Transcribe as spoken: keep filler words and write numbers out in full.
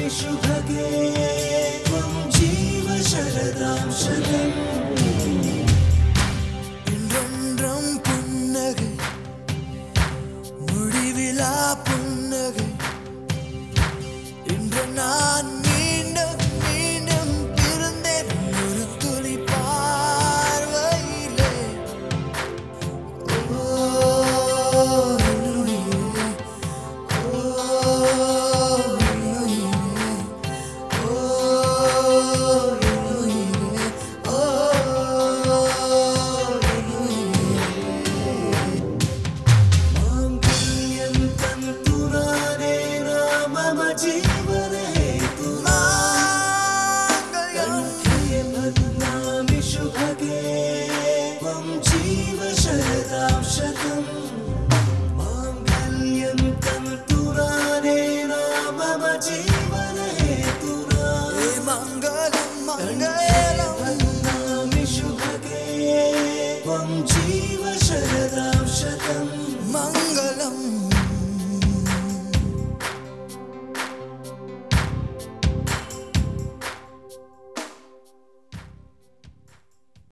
शुभगे त्वं जीव शरदां शतम् இன்றென்றும் புன்னகை முடிவிலா புன்னகை இன்று நான் மீண்டும் மீண்டும் பிறந்தேன் ஒரு துளி பார்வையிலே ஓ शुभगे त्वं जीव शरदां शतम्